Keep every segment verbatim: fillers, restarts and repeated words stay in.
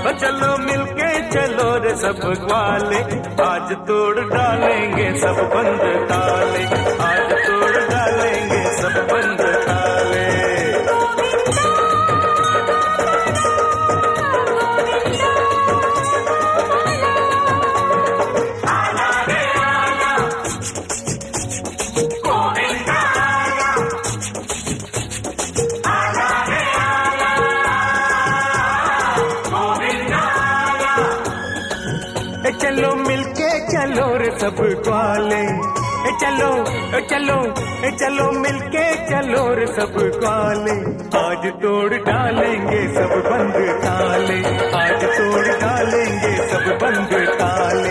चलो मिलके चलो रे सब ग्वाले, आज तोड़ डालेंगे सब बंद ताले, आज तोड़ डालेंगे सब बंद ताले। चलो मिलके चलो रे सब ग्वाले, चलो चलो चलो मिलके चलो रे सब ग्वाले, आज तोड़ डालेंगे सब बंद ताले, आज तोड़ डालेंगे सब बंद ताले।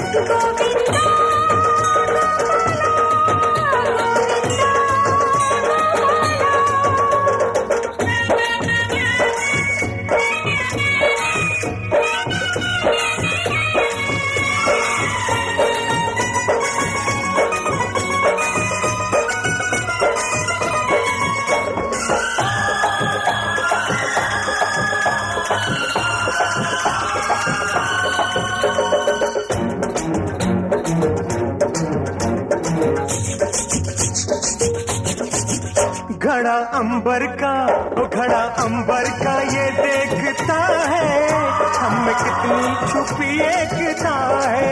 घड़ा अंबर का, ओ घड़ा अंबर का ये देखता है, हम कितनी छुपी एकता है।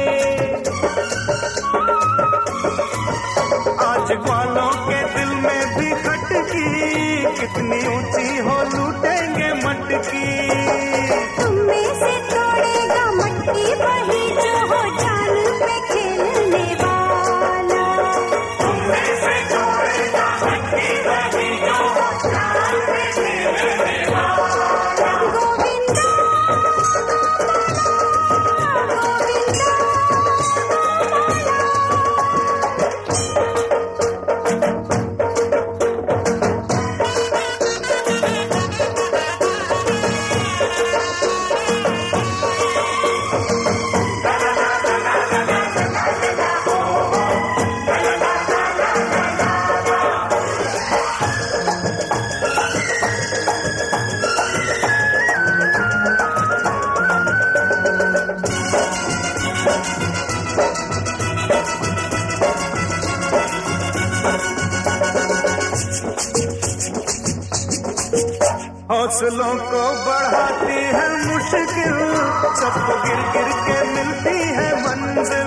आज वालों के दिल में भी खटकी, कितनी ऊंची हो लूटेंगे मटकी। तुम में से तोड़ेगा मटकी वही जो हो जान पे खेलने वाला, तुम में से तोड़ेगा मटकी वही जो हो जान पे खेलने वाला। गोविंदा हौसलों को बढ़ाती है मुश्किल, सबको गिर गिर के मिलती है मंजिल।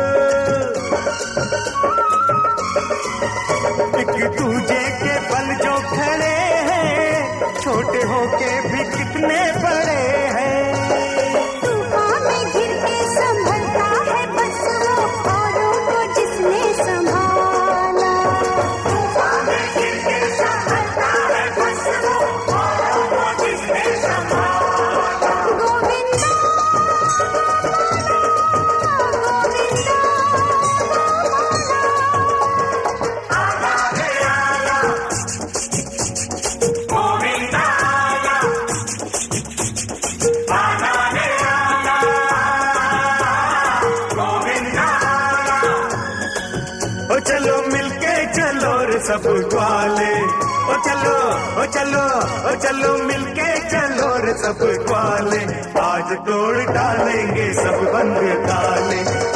एक दूजे के बल जो खड़े हैं, छोटे होके भी कितने बड़े हैं। तूफान में गिर के संभलता है बस वो औरों को जिसने संभाला, तूफान में गिर के संभलता है बस वो औरों को जिसने संभाला। गोविंदा चलो मिलके चलो रे सब ग्वाले, ओ चलो ओ चलो ओ चलो मिलके चलो रे सब ग्वाले, आज तोड़ डालेंगे सब बंद ताले।